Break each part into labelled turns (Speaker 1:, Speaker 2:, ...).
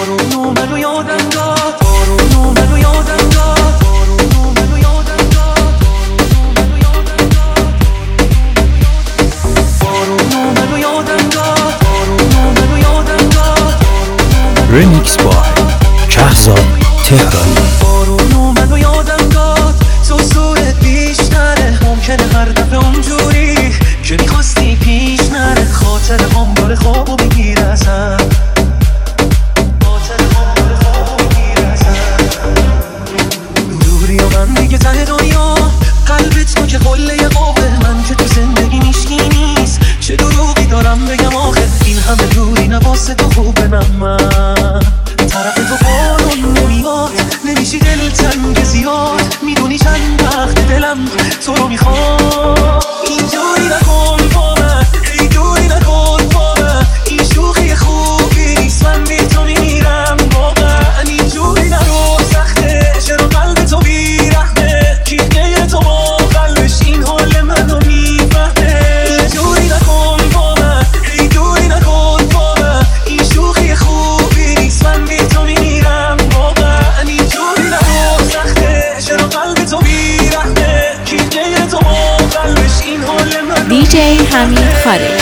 Speaker 1: بارون اومد و یادم داد، بارون اومد و یادم داد، بارون اومد و یادم داد، بارون اومد و یادم داد، بارون اومد و یادم داد.
Speaker 2: رمیکس بای کهزاد تهرانی.
Speaker 1: بارون اومد و یادم داد، تو سویت بیشتره، ممکنه هر دفعه اونجوری که میخواستی پیش نره. خاطر هم داره خوابو بگیر ازم، خاطر هم داره خوابو بگیر ازم. دوری و من دیگه ته دنیا، قلبت تو که قله قوه، من که تو زندگی میشکی نیست. چه دروغی دارم بگم آخه، این همه دوری نواسه تو خوبه. من طرف تو بارون نمیاد، نمیشی دلتنگ زیاد، میدونی چند وقت دلم تو رو میخواد. اینجوری نکن با من، اینجوری نکن با من، این شوخی خوبی نیست، من بی تو میمیرم واقعا. اینجوری نرو سخته، چرا قلب تو بیرحمه، کی غیر تو با قلبش این حال منو میفهمه. اینجوری نکن با من، اینجوری نکن با من، این شوخی خوبی نیست، من بی تو میمیرم واقعا. اینجوری نرو سخته، چرا قلب تو بیرحمه، کی غیر تو با قلبش این حال منو
Speaker 3: DJ حمید خارجی.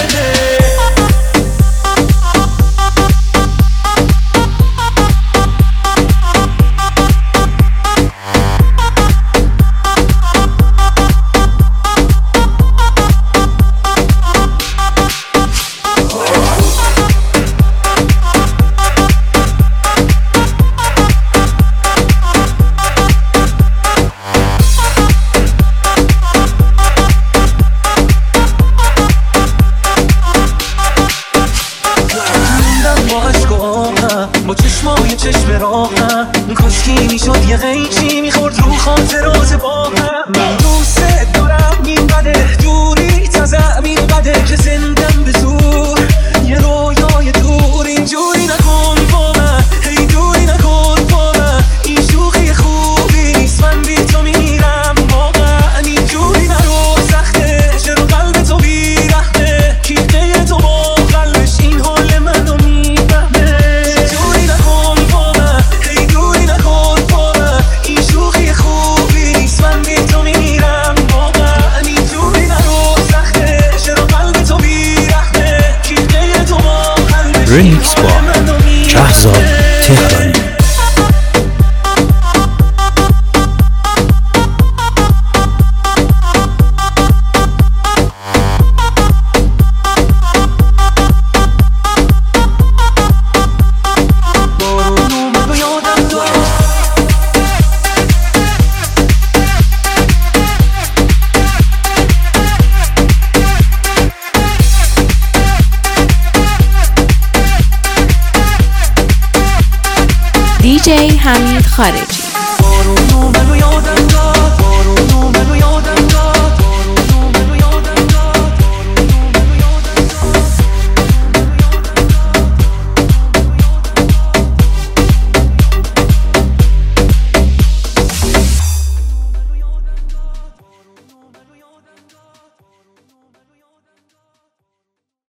Speaker 1: با چشمای چشم راهم، کاشکی میشد یه غیچی میخورد رو خاطرات با هم. من دوست دارم این بده، دوری تازم این بده که زندم به زور یه رویای دور. اینجوری نکن با من، اینجوری نکن با من، این شوخی خوبی نیست، من بی تو میمیرم واقعا. اینجوری نرو سخته، چرا قلب تو بیرحمه، کی غیر تو با قلبش این حال منو میفهمه. اینجوری نکن با من، اینجوری نکن با من، این شوخی خوبی نیست، من بی تو میمیرم واقعا. اینجوری نرو سخته، چرا قلب تو بیرحمه، کی غیر تو با قلبش این
Speaker 2: رمیکس
Speaker 1: حال
Speaker 2: بای
Speaker 1: منو
Speaker 2: کهزاد
Speaker 1: میفهمه.
Speaker 2: تهرانی.
Speaker 1: بارون اومد و یادم داد،
Speaker 3: DJ حمید خارجی.
Speaker 1: بارون اومد و یادم